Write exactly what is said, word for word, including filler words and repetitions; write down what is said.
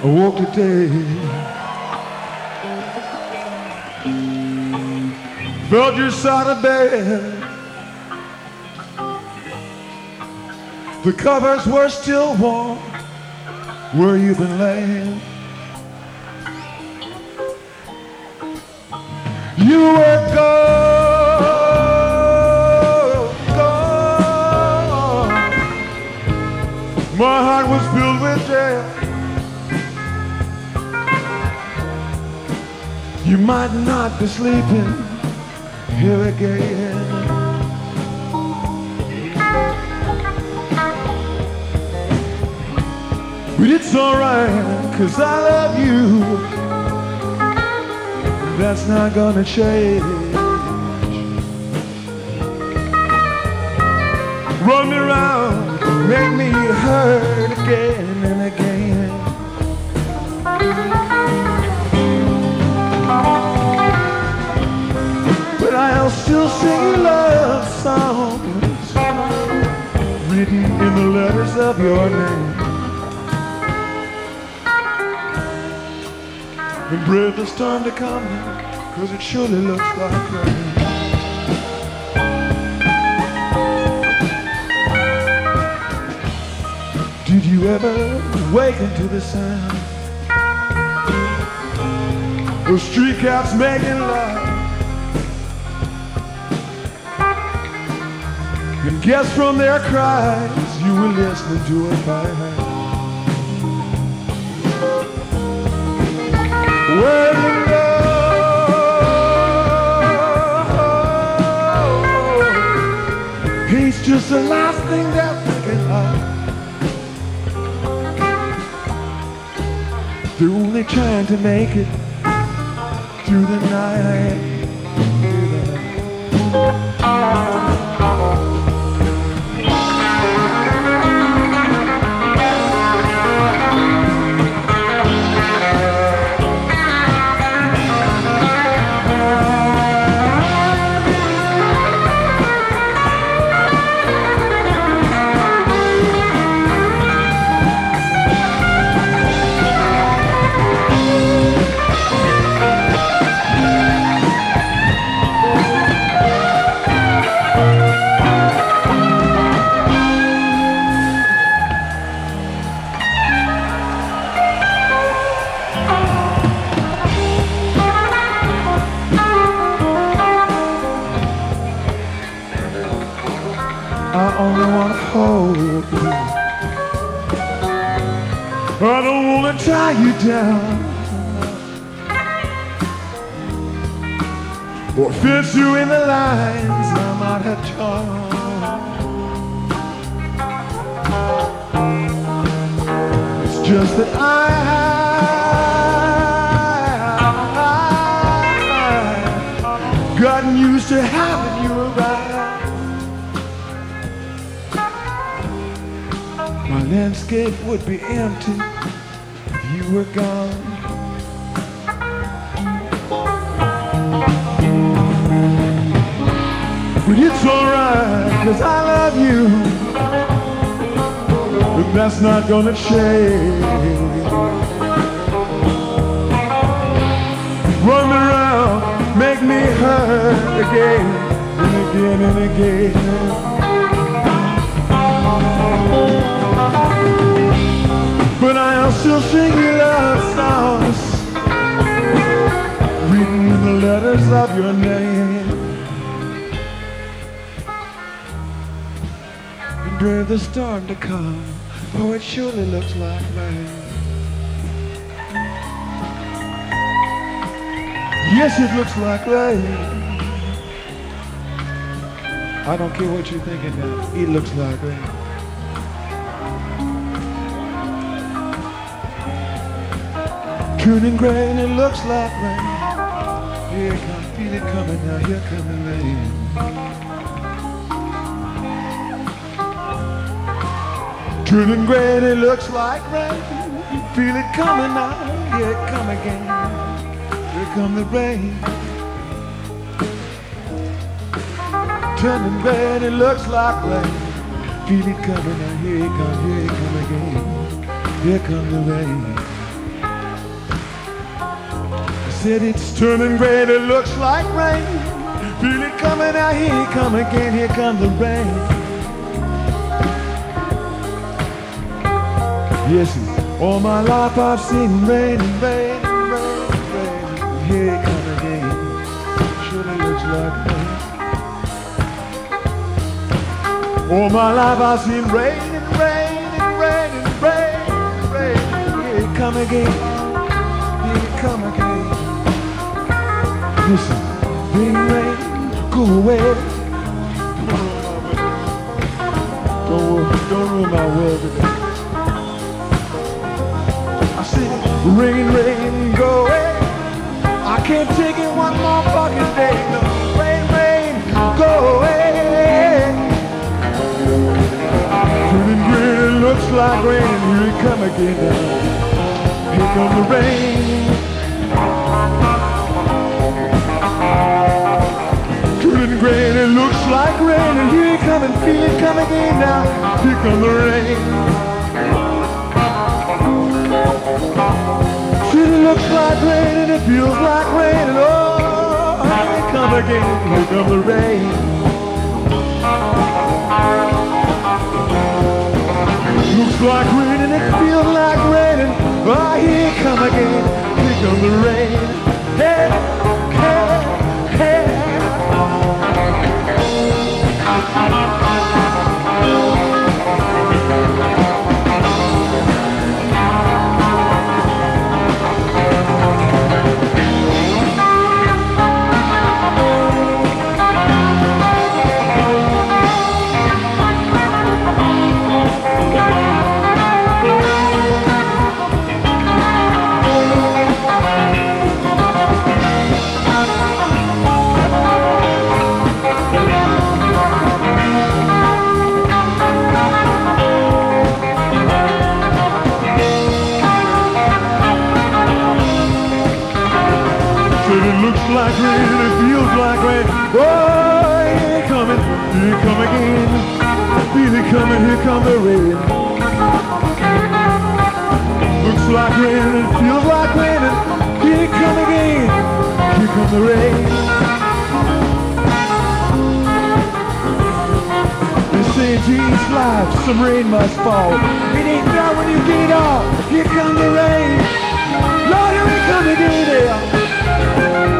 I woke today, felt your side of bed. The covers were still warm where you've been laying. You were gone, gone. My heart was filled with death. You might not be sleeping here again. But it's alright, 'cause I love you. That's not gonna change. Run me around, make me hurt again and again. But I'll still sing love songs written in the letters of your name. And pray the storm to come, 'cause it surely looks like rain. Did you ever waken to the sound of street cats making love? And guess from their cries you were listening to a fire. Where you go, he's just the last thing they're thinking of. They're only trying to make it through the night. Through the night. I only want to hold you. I don't want to tie you down or fit you in the lines I might have drawn. It's just that I I've gotten used to having you around. My landscape would be empty if you were gone. But it's alright, 'cause I love you. But that's not gonna change. Run me around, make me hurt again and again and again. But I'll still sing you love songs written in the letters of your name. And pray the storm to come, for it surely looks like rain. Yes, it looks like rain. I don't care what you're thinking now, it looks like rain. Turning gray and it looks like rain. Here come, feel it coming now, here coming rain. Turning gray and it looks like rain. Feel it coming now, here it come again. Here come the rain. Turning gray and it looks like rain. Feel it coming now, here it come, here it come again. Here come the rain. said it's turning gray and it looks like rain. Feel it coming out, here it come again, here comes the rain. Yes, all my life I've seen rain and rain and rain and rain. And here it come again, surely looks like rain. All my life I've seen rain and rain and rain and rain and rain. And here it come again, here it come again. Listen, rain, rain, go away. Don't, don't ruin my world today. I said, rain, rain, go away. I can't take it one more fucking day. No, rain, rain, go away. Turning green, it looks like rain. Here it come again now. Here come the rain. Turning green, it looks like rain. And here it come and feel it come again now. Here come the rain. It looks like rain and it feels like rain. And oh, here it come again. Here come the rain. Looks like rain and it feels like rain. And oh, here it come again. Here come the rain. Hey, hey, hey. Like rain, it feels like rain. Oh, here it coming, here it come again. Feel it coming, here come the rain. Looks like rain, it feels like rain. And here it come again, here come the rain. They say to each life, some rain must fall. It ain't done when you get off. Here come the rain. Lord, here it come again, yeah.